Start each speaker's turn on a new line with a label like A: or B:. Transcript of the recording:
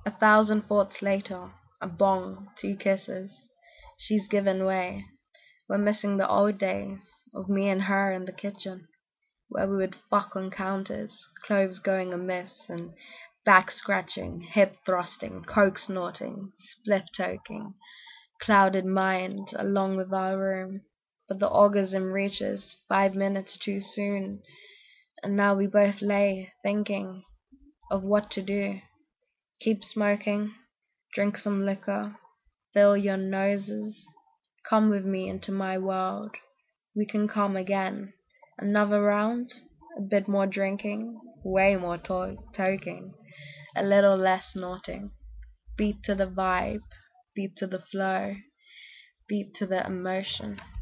A: 1,000 thoughts later, a bong, 2 kisses. She's given way. We're missing the old days of me and her in the kitchen, where we would fuck on counters, cloves going amiss, and back scratching, hip thrusting, coke snorting, spliff toking, clouded mind along with our room. But the orgasm reaches 5 minutes too soon, and now we both lay thinking of what to do. Keep smoking, drink some liquor, fill your noses, come with me into my world. We can come again. Another round, a bit more drinking, way more talking, a little less snorting. Beat to the vibe, beat to the flow, beat to the emotion.